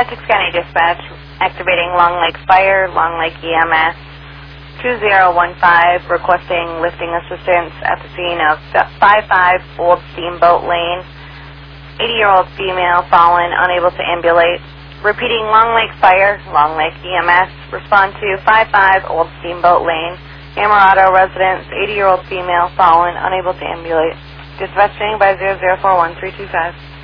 Essex County Dispatch, activating Long Lake Fire, Long Lake EMS, 2015, requesting lifting assistance at the scene of 55 Old Steamboat Lane. 80-year-old female fallen, unable to ambulate. Repeating Long Lake Fire, Long Lake EMS, respond to 55 Old Steamboat Lane. Amarado residence, 80-year-old female fallen, unable to ambulate. Dispatching by 0041325.